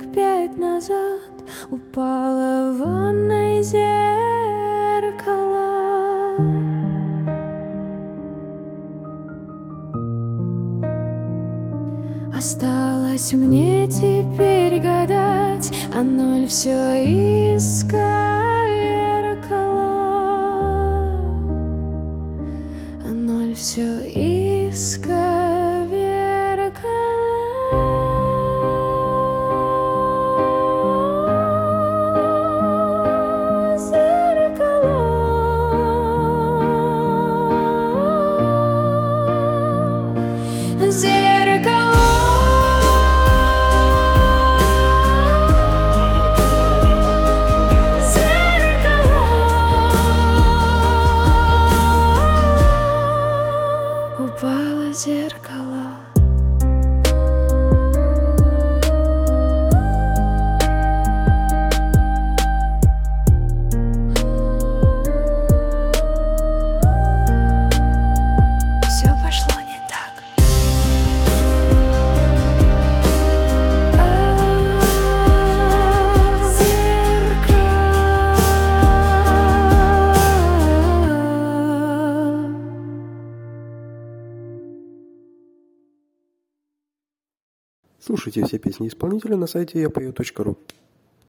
5 назад упало в ванной зеркало. Осталось мне теперь гадать, а 0 все исковеркало, а 0 все исковеркало. Зеркало. Упало зеркало. Все пошло не так. Слушайте все песни исполнителя на сайте yapою.ru.